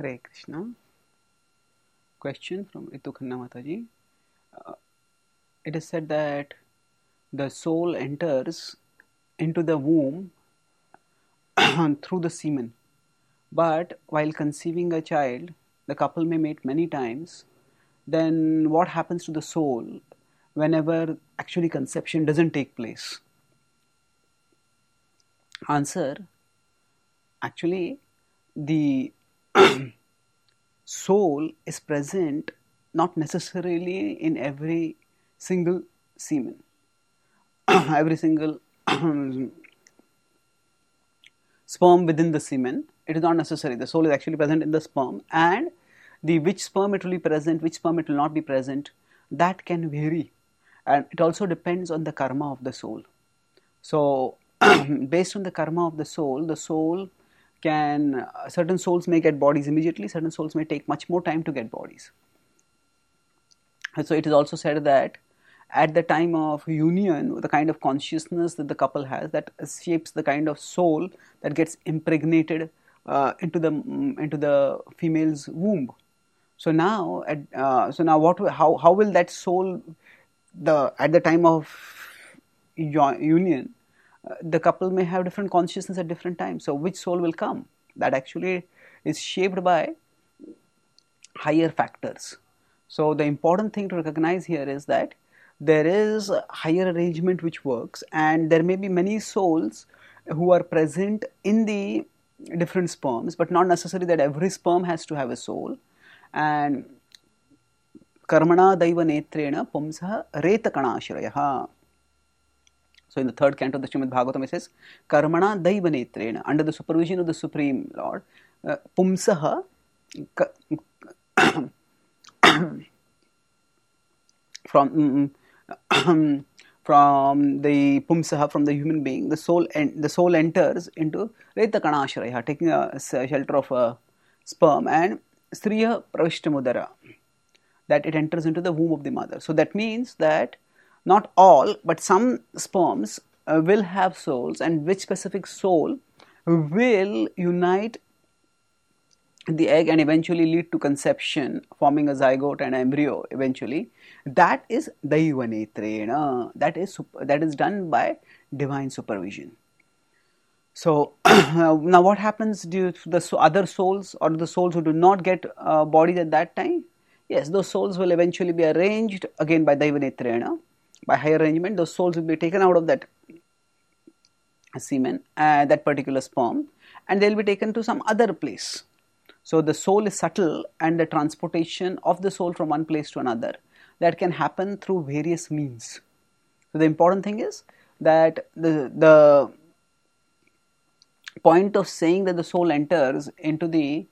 Hare Krishna. Question from Ritu Khanna Mataji. It is said that the soul enters into the womb through the semen. But while conceiving a child, the couple may mate many times. Then what happens to the soul whenever actually conception doesn't take place? Answer: actually, the soul is present not necessarily in every single semen, every single sperm within the semen. It is not necessary. The soul is actually present in the sperm, and the which sperm it will be present, which sperm it will not be present, that can vary, and it also depends on the karma of the soul. So based on the karma of the soul can, certain souls may get bodies immediately, certain souls may take much more time to get bodies. And so it is also said that at the time of union, the kind of consciousness that the couple has, that shapes the kind of soul that gets impregnated into the female's womb. So now, how will that soul, at the time of union, the couple may have different consciousness at different times. So which soul will come? That actually is shaped by higher factors. So the important thing to recognize here is that there is a higher arrangement which works, and there may be many souls who are present in the different sperms, but not necessarily that every sperm has to have a soul. And karmana daiva netrena pumsaha retakanashrayaha. So in the third canto of the Srimad Bhagavatam it says, karmana daiva netrena, under the supervision of the Supreme Lord, pumsaha, from the pumsaha, from the human being, the soul enters into retakanashraya, taking a shelter of a sperm, and striya pravishtamudara, that it enters into the womb of the mother. So that means that not all, but some sperms will have souls, and which specific soul will unite the egg and eventually lead to conception, forming a zygote and embryo eventually. That is daiva netrena. That is done by divine supervision. So now what happens to the other souls, or the souls who do not get bodies at that time? Yes, those souls will eventually be arranged again by daiva netrena. By higher arrangement, those souls will be taken out of that semen, that particular sperm, and they will be taken to some other place. So the soul is subtle, and the transportation of the soul from one place to another, that can happen through various means. So the important thing is that the point of saying that the soul enters into the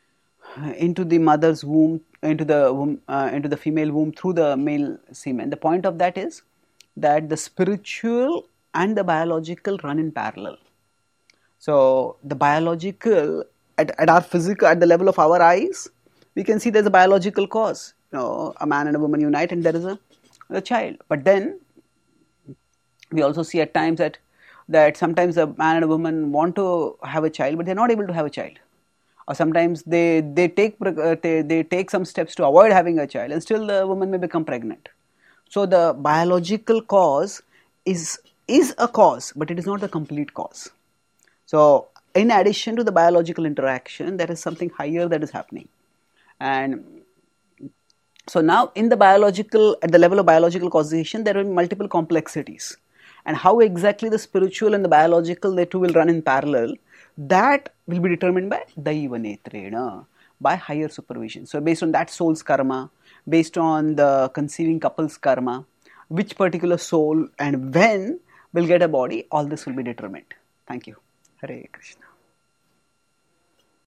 mother's womb, into the female womb through the male semen, the point of that is that the spiritual and the biological run in parallel. So the biological, at our physical, at the level of our eyes, we can see there's a biological cause. A man and a woman unite and there is a child. But then we also see at times that sometimes a man and a woman want to have a child, but they're not able to have a child. Or sometimes they take some steps to avoid having a child, and still the woman may become pregnant. So the biological cause is a cause, but it is not the complete cause. So in addition to the biological interaction, there is something higher that is happening. And so now at the level of biological causation, there are multiple complexities. And how exactly the spiritual and the biological, the two will run in parallel, that will be determined by daiva netrena, by higher supervision. So based on that soul's karma, based on the conceiving couple's karma, which particular soul and when will get a body, all this will be determined. Thank you. Hare Krishna.